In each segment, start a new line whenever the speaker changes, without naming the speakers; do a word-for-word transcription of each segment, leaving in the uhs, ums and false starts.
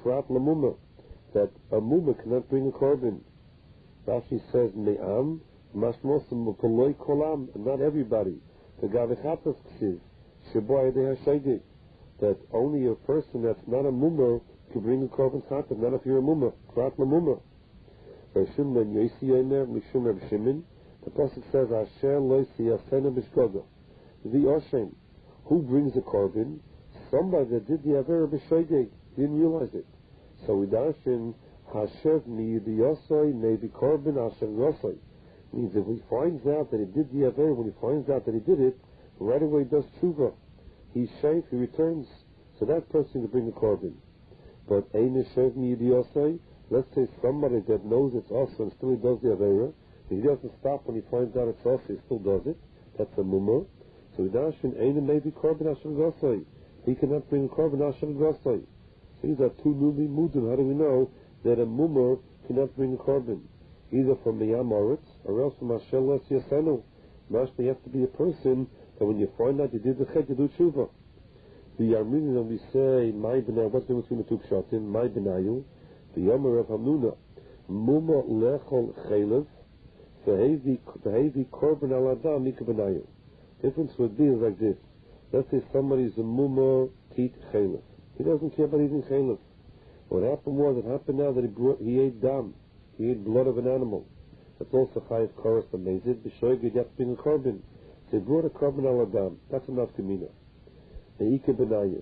prat lamuma, that a muma cannot bring a korban. Rashi says, me'am, mashmosim poloi kolam, and not everybody. The gavichatas ksiv, sheboy de hashaydik, that only a person that's not a mumma can bring a korban chatas, not if you're a mumma, prat lamuma. Rashim ben Yosi Yomer, Mishum Reb Shimon, the Pasuk says, Asher loisi asena b'shkoga. The Oshem, who brings a korban? Somebody that did the Avera b'shoigeg, didn't realize it. So we dash in, Hashev mi yosoi nevi korban Hashem yosoi. Means if he finds out that he did the Avera, when he finds out that he did it, right away he does tshuva. He's safe, he returns. So that person can bring a korban. But Ein Hashev mi yosoi, let's say somebody that knows it's also and still he does the Avera, and he doesn't stop when he finds out it's also, he still does it. That's a mumma. So we dash in Ein maybe korban Hashem yosoi. He cannot bring a korban Hashem yosoi. So these are two newly mudim. How do we know that a mummer cannot bring a korban? Either from Miyam Oretz or else from Asher Les Yasenu. Mashma, you have to be a person that when you find out you did the chet, you do tshuva. The Yarmini, when we say, my benay, what's the difference between the two pshatim? My benayu, the Yomer of Hamnuna, mumma lechol chelev, v'hevi korban al adam mika benayu. Difference would be like this. Let's say somebody's a mumma tit chelev. He doesn't care about eating chelev. What happened was, it happened now that he brought, he ate dam. He ate blood of an animal. That's also chayiv koros amazed. B'shoig you have to bring a korban. So he brought a korban al adam. That's enough kamina. Eike benayah.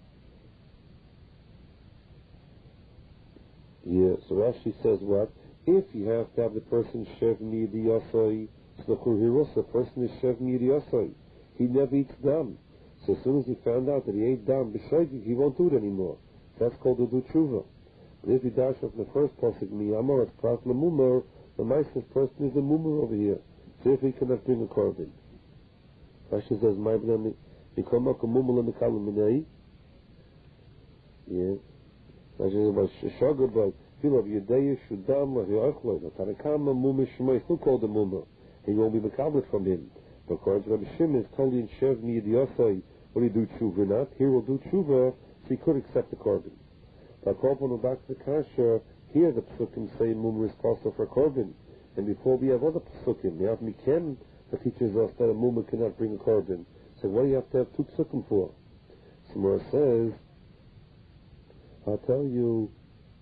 Yeah. So Rashi says what? If you have to have the person shev miyadi yasoi, slachur hiros, the person is shev miyadi yasoi. He never eats dam. So as soon as he found out that he ate dam b'shoig, he won't do it anymore. That's called the do tshuva. But if you dash off the first pasuk, mi amar as prat lamumar, the nicest person is the mumar over here. So if he cannot bring a korban. Rashi says, my bnei, he come up a mumar in the kalam. Yeah. Rashi says, about shagar, but feel of yedei shudam la hiachloi. The tarakama mumar shmoi, still called the mumar. He won't be mekablet from him. But according to Rabbi Shimon, it's totally in shev miyad yosai. Will he do tshuva or not? Here will do tshuva, so he could accept the korban. But Korban back to the Kasha, here the Psukim say Mumar is possible for Korban. And before we have other Psukim, we have Mikem that teaches us that a Mumar cannot bring a Korban. So what do you have to have two Psukim for? Samara says, I'll tell you,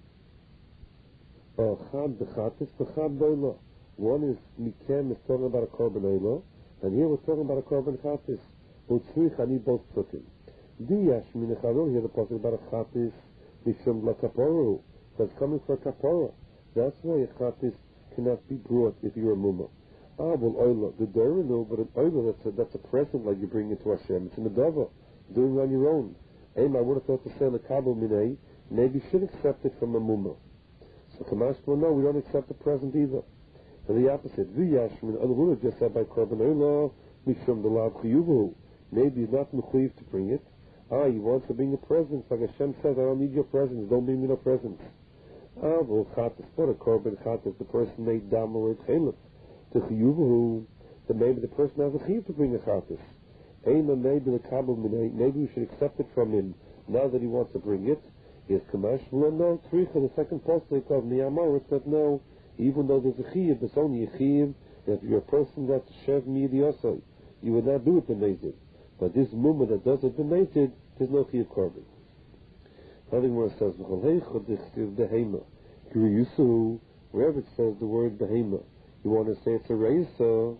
Chad b'chatis, b'chad b'olah. One is Mikem is talking about a Korban olah, and here we're talking about a Korban chatis. Utzrich, I need both Psukim. Diyash min echadol, here the Pasuk about a chatis, Mishum la kaporu, that's coming for a kapora. That's why a chatis cannot be brought if you're a mumma. Ah, well, oila, the dora no, but an oila, that's a, that's a present like you bring it to Hashem. It's in the dava, doing it on your own. Aim, I would have thought to say the kabel minay, maybe you should accept it from a mumma. So Kamash will no, we don't accept the present either. And the opposite, v'yashmin, an just said by korban oila, Mishum the lav chiyuvu. Maybe he's not mechuyev to bring it. Ah, he wants to bring a present. Like Hashem says, I don't need your presents. Don't bring me no presents. Ah, well, chatas, what a korban chatas, the person made dam or chelef. To chiyuvahu, that maybe the person has a chiyuv to bring a chatas. Eina maybe the kabel minay, maybe we should accept it from him now that he wants to bring it. Yes, kamash, well, no, tricha, the second posting of Niyamar said no, even though there's a chiyuv, it's only a chiyuv, if you're a person that's shev miyadi yosai, you would not do it b'meited. But this mumma that does it b'meited, there's no chiyuv korban. Nothing more says, behema. Wherever it says the word behema, you want to say it's a reisa.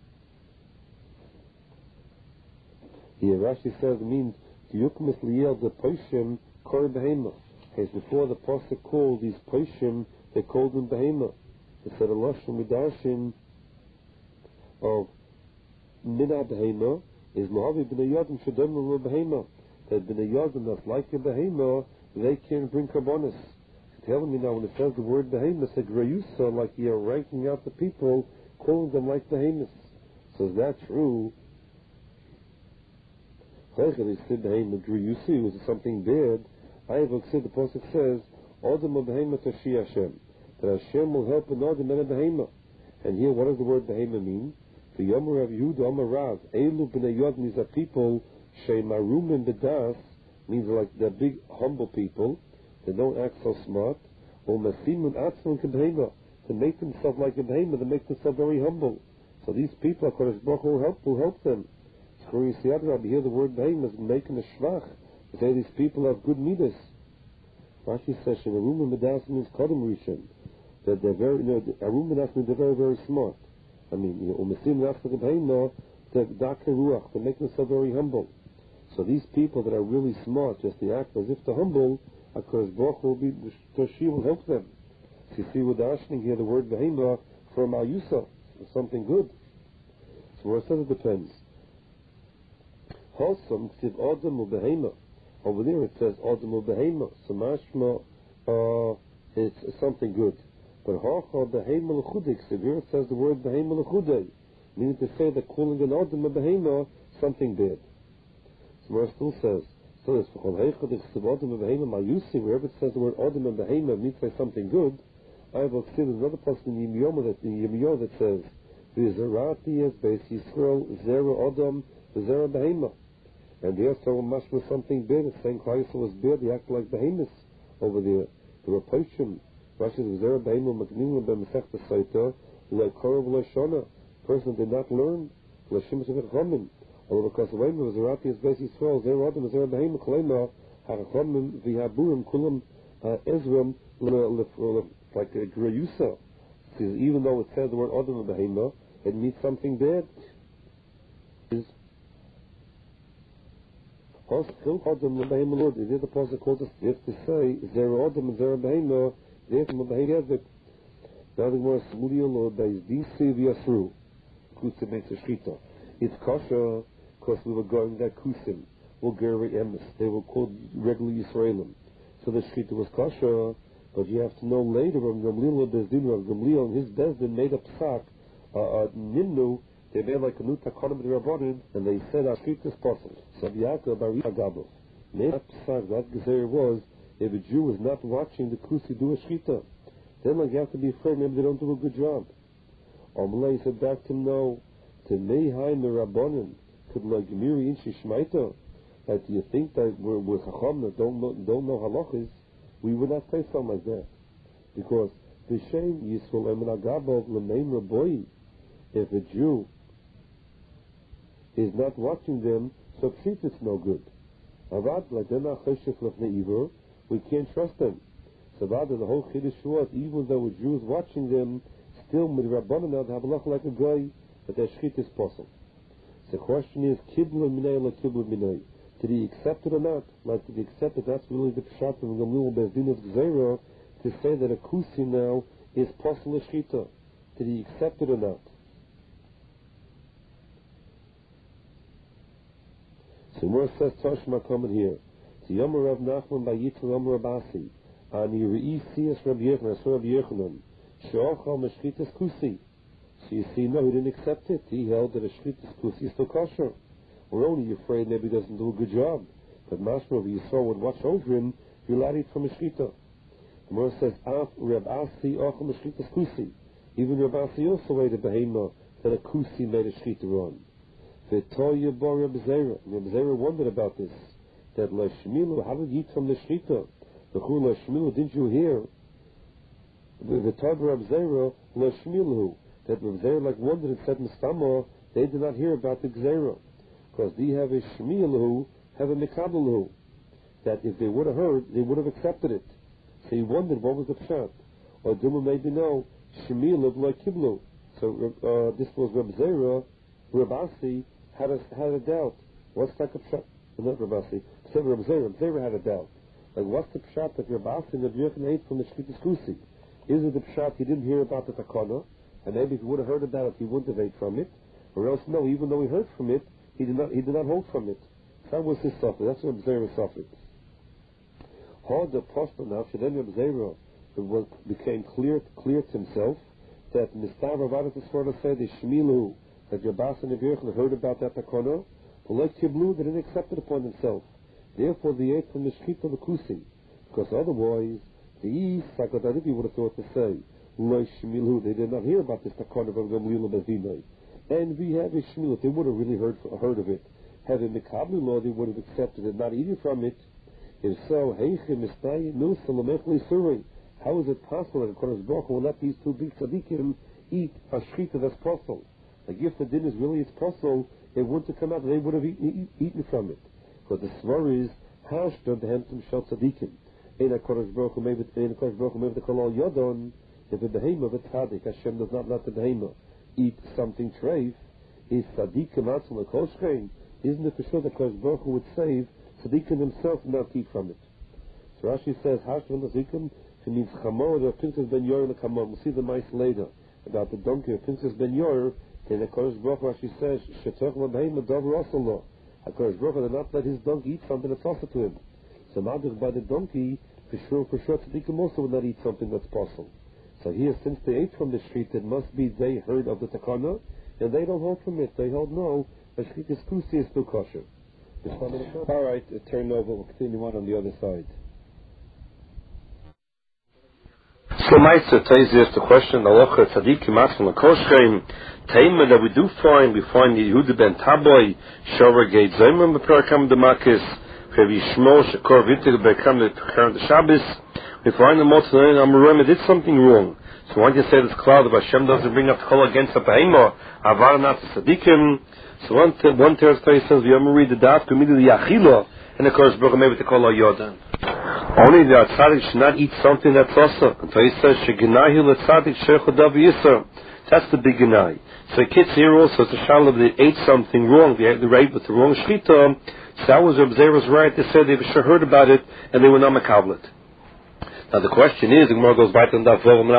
Here Rashi says it means yukmis liyel the poshim kor behema. As before the pasuk called these poshim, they called them behema. They said a lashon midarshin of mina behema is Mohavi b'nei Yodim Shadom Ru Behema. That b'nei Yodim that's like a Behema, they can bring karbonis. Tell me now when it says the word Behema, it's like Rayusa, like you're ranking out the people, calling them like Behemoths. So is that true? They said Behema, Rayusa was something bad. I have said the Pasuk says, Odom of Behema Tashi Hashem. That Hashem will help an Odom and a Behema. And here, what does the word Behema mean? The Yomer of Yehuda Omer Rav, Elu b'nei Yodin is a people, Sheimarum and Bedas, means like the big humble people, They don't act so smart. Or masimun atzmon kebehema, to make themselves like a behema, to make themselves very humble. So these people, HaKadosh Baruch Hu will help, will help them. You hear the word behema is making a shvach. They say these people have good midas. Rashi says, Arum Medas means Kodem Rishon, that they're very, you know, Arum Medas means they're very, very smart. I mean, you know, Umesim Nafta Behema, they're Dake Ruach, they make themselves very humble. So these people that are really smart, just they act as if they're humble, HaKadosh Baruch Hu will be, Toshi will help them. So you see with the Ashning here, the word Behema from Ayusa, something good. So where it says it depends. Wholesome, Ksiv Adam or Behema. Over there it says Adam or Behema. So mashma, uh, it's something good. But Hacha Behema L'chudik, so here it says the word Behema L'chudei, meaning to say that calling an Adam or Behema something bad. So where it still says, so it's wherever it says the word Adam and Behema means to say something good. I have seen another person in Yirmiyah that, in Yirmiyah that says, V'zerati es Beis Yisrael Zera Adam V'zera Behema. And there, so much was something bad. It's saying Christ was bad. He acted like behemoths over there. The reproachum. Rashi says, Zera Behema Magninim B'Mesechta Saita Le'Korov Le'Shona. Person did not learn. Le'Shim Shevich Chomim. Although because the way of Zerati is Beis Yisrael Zera Adam V'zera Behema Kolema HaChomim V'Haburim Kulam Ezram like a Greyusa. Even though it says the word Adam and Behema, it means something bad. Is Adam and Behema Lord. It is the person called us if to say Zera Adam and Zera Behema, therefore Behema. Now the word Smudio Lord by D C V'Yasru. Kusim makes a shita. It's kosher because we were going that Kusim, Bulgari Emes. They were called regular Yisraelim. So the shita was kosher. But you have to know later, Rav Gamliel Bezdin, Rav Gamliel and his Bezdin made a psak, uh, uh, Nimnu, they made like a new takonim Rabbanim, and they said, our street is possible. So Yaakov Bari Agabov made a psak, that Gezer was, if a Jew is not watching the Kusi do a shkita, then like you have to be afraid, maybe they don't do a good job. Amalei said back to him, no, to Mehaim the Rabbanim, could like Miri Inshi Shmaita, that you think that we're, we're Chacham that don't know, don't know halachas, we would not say something like that. Because the shame Yisrael Emin Agabov L'mein Raboi, if a Jew is not watching them, so pshit it's no good. Avad Ladena Cheshef Lefnei Ivor, we can't trust them. So Avad the whole Chiddush was, even though a Jew is watching them, still with Rabbanan they have a look like a guy, but their shchit is possible. So the question is, Kiblu Minay la Kiblu Minay. Did he accept it or not? Like, did he accept it? That's really the pshat of Gamliel Bezdin's Gzeira to say that a kusi now is possible shchita. Did he accept it or not? So more says Toshma coming here. To Yomer Rav Nachman by Yitro Yomer Rabasi. Ani Re'i Siyas Rabbi Yechanan, so Rabbi Yechanan. She'ochal Meshchitas Kusi. So you see, no, he didn't accept it. He held that a Shchitas Kusi is still kosher. We're only afraid maybe he doesn't do a good job. But Mashma of Yisrael would watch over him, you'll add it from a shkita. The Gemara says, Af Reb Asi Ochel Meshchitas Kusi. Even Reb Asi also made a behema that a Kusi made a shkita on. V'toya bar Reb Zera. Reb Zera wondered about this. That La Shmilu, how did he eat from the shkita? The Chul La Shmilu, didn't you hear? V'toya bar Reb Zera, La Shmilu. That Reb Zera like wondered and said, Mistama, they did not hear about the Gzera. Because they have a shmiyalahu, have a mekabelahu. That if they would have heard, they would have accepted it. So he wondered what was the pshat. Or Duma maybe no, shmiyalahu like kiblu. So uh, this was Reb Zera, Reb Asi had a, had a doubt. What's that pshat? Not Reb Asi. Except Reb Zera, Reb Zera had a doubt. Like what's the pshat that Reb Asi and Reb Yochanan ate from the Shkitas Kusi? Is it the pshat he didn't hear about the takana? And maybe if he would have heard about it, he wouldn't have ate from it. Or else no, even though he heard from it, He did not. He did not hold from it. That was his suffer. That's what Zera suffered. How the apostle now, Shadem Zera, it was became clear, clear to himself that Mistav Ravada Tisfora said the Shmilu that Yabas and Yabirchan heard about that takono, but like Kiblu, they didn't accept it upon themselves. Therefore, they ate from the street of the Kusi, because otherwise, the East Sakadaribi would have thought to say, like Shmilu, they did not hear about this takono of Gamliel Bezdinai. And we have a shmil, if they would have really heard heard of it, having Mikabli law, they would have accepted it, not eating from it. If so, how is it possible that Kodesh Baruch Hu will let these two big tzaddikim eat a shechita that's possible? Like if the din is really it's possible, it wouldn't have come out, they would have eaten, eat, eaten from it. Because the svar is, Hashta Behem Shel Tzaddikim. Ein HaKodesh Baruch Hu maybe Ein HaKodesh Baruch Hu maybe the Kolal Yodon, if the behema of a tzaddik, Hashem does not let the behema eat something treif, is tzaddikim atzum lekoshchein, isn't it for sure that Kodesh Baruch Hu would save tzaddikim himself not eat from it? So Rashi says, Hashta Tzaddikim, it means Chamor or Pinchas ben Yor and Chamor. We'll see the mice later about the donkey of Pinchas ben Yor. And the Kodesh Baruch Hu actually says, Shetzach l'behema davar asur lo. HaKodesh Baruch Hu did not let his donkey eat something that's also to him. So Madach by the donkey, for sure, for sure, tzaddikim also would not eat something that's possible. So here, since they ate from the shechita, it must be they heard of the takana, and they don't hold from it. They hold no, the shechita's kusi is still kosher. All right, uh, turn over. We'll continue on on the other side. So, Maisa, Taiz asked the question, Alocha Tzadikim Atzum L'Koshchein, Taima that we do find, we find Yehuda ben Taboy, Shover Gate Zayman, Beperakam Demakis, Rabbi Shmuel Shekor Vittig Beperakam Beperakam Shabbos. We find the Motzanayin Amorim did something wrong. So why do you say this cloud if Hashem doesn't bring up the call against the Behema, Avar not the Tzadikim? So one one Thursday says, we read the Daf, immediately Achila, and of course, Baruch maybe to call Yodan. Only the tzaddik should not eat something that's also. And so he says, "Sheginahi letzaddik shechodav yisur." That's the big ginai. So the kids here also, it's a shalom, they ate something wrong. They had the right with the wrong shechita. So that was Reb Zera's right. They said they've sure heard about it and they were not makablet. Now the question is, the Gemara goes back to the Daf.